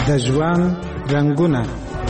د ژوند رنگونه.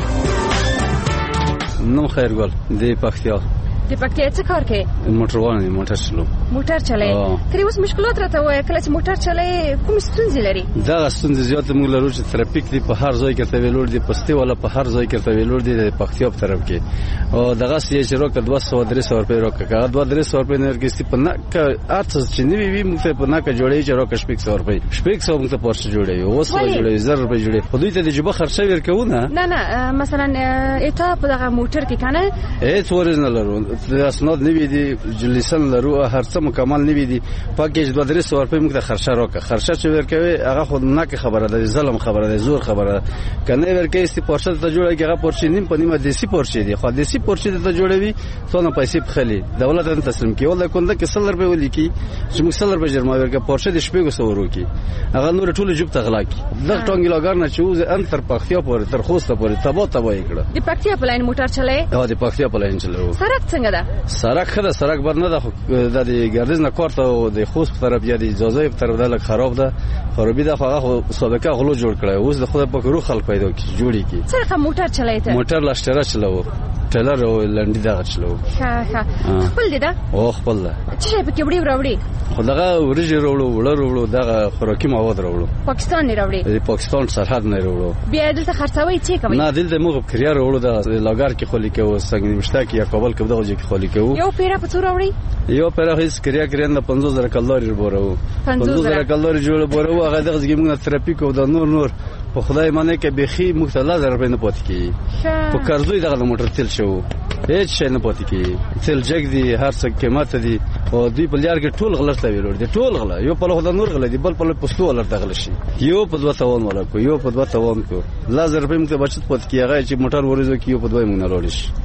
نو خیرګل د پکتیا. د پکتیا څه کار کوي؟ موټر چلو. موټر چلای. کله اوس مشکلات راته وای کله چې موټر چلای کوم ستونزې لري؟ دا ستونزې زیات موږ لرو چې ترافیک دی په هر ځای کې ترتیب دی، پستی ولا په هر ځای کې ترتیب دی د پکتیا په طرف کې. او دغه چې روکه 200-300 روپے روکه کا 200-300 روپے نه ورګستی په نه ک اته چې نیوی وی موږ په نه ک جوړې چې روکه 600 روپے 600 موږ ته پورشه جوړې اوس جوړې 1000 روپے جوړې په دوی ته د جبه خرچه ورکو نه مثلا اته په دغه موټر کې کنه هیڅ ورزنه لرو اسناد نیوی دی جلیسن لرو هر څه مکمل نیوی دی پاکیج 200 روپے موږ ته خرچه روکه خرچه چې ورکوي هغه خو نه کې خبره ده ظلم خبره ده زور خبره کنه ورکې است پورشه ته جوړه هغه پورشه نیم په نیمه دیسی پورشه دی خو دیسی پورشه ته جوړوي څونه پیسې بخلي دولت ته تسلیم کی ولله کنده کې 100 روپے ولیکي چې موږ 100 روپے جرمه ورکه پورشه د شپږو سورو کی هغه نور ټول جوب تغلا کی د ټونګي لاګر نه چوز انتر پختیا پورې تر خوسته پورې تبا کړه د پکتیا په لاین موټر چلای او د پکتیا په لاین چلو سړک څنګه ده سړک خده سړک بد نه ده د ګردیز نه کارته او د خوست په طرف یا د اجازه په طرف ده خراب ده خرابې ده هغه سابقه غلو جوړ کړی اوس د خدای په روح خلک پیدا کی جوړی کی څنګه موټر چلای ته موټر لاشتره چلو ټلر او لنډی دا چلو ښه خپل دي دا او خپل ده چې په کې وړي خدغه ورجه وړو دغه خوراکي مواد وړو پاکستان نه وړي د پاکستان سرحد نه وړو بیا دلته خرڅوي چې کوي نه دلته موږ کریار وړو د لاګر کې خولي کې او څنګه مشتاق یا کابل کې دغه کې خولي کې یو پیره په څور وړي یو پیره هیڅ کریار نه 15000 کلوري ورو 15000 کلوري جوړ ورو هغه دغه کې موږ ترافیک او د نور په خدای مانه کې بخي مختلف روپے نه پاتې کی په قرضوي دغه موټر تل شو هیڅ شي نه پاتې کی تل جګ دی هر څه قیمت دی او دوی په لار کې ټول غلط ویلور دي ټول غلا یو په خدای نور غلا دي بل په پستو ولر دغه شي یو په 200 ولا کو یو په 200 کو لازم روپے موږ بچت پاتې کی هغه چې موټر ورزو کی یو په 2 موږ نه لوړ شي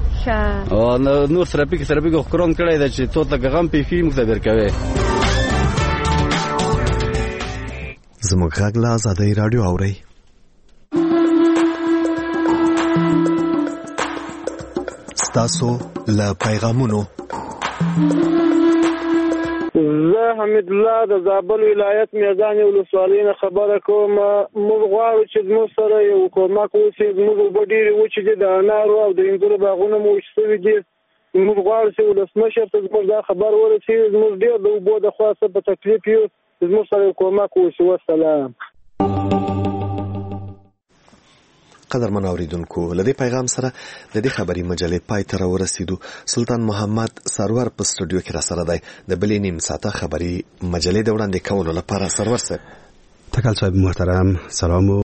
او نور ترافیک خورون کړی دا چې تو ته غم پیفي موږ ته ورکوي. زموږ غږ له آزادۍ رادیو اوري. ستاسو له پیغامونو زه حمید الله د زابل ولایت میزان ولسوالۍ نه خبره کوم. موږ غواړو چې زموږ سره یو کومک وشي. زموږ اوبه ډېرې وچې دي د انارو او د انګورو باغونه مو وچ شوي دي. موږ غواړو چې ولسمشر ته زموږ دا خبر ورسېږي. زموږ ډېر د اوبو د خوا څه په تکلیف یو زموږ سره یو کومک وشي. والسلام. قدرمن اوریدونکو لدې پیغام سره د دې خبري مجلې پای ته ورسېدو. سلطان محمد سرور په سټوډیو کې را سره دی. د بلې نیم ساعته خبري مجلې د وړاندې کولو لپاره سرور صاحب. تکل صاحب محترم سلام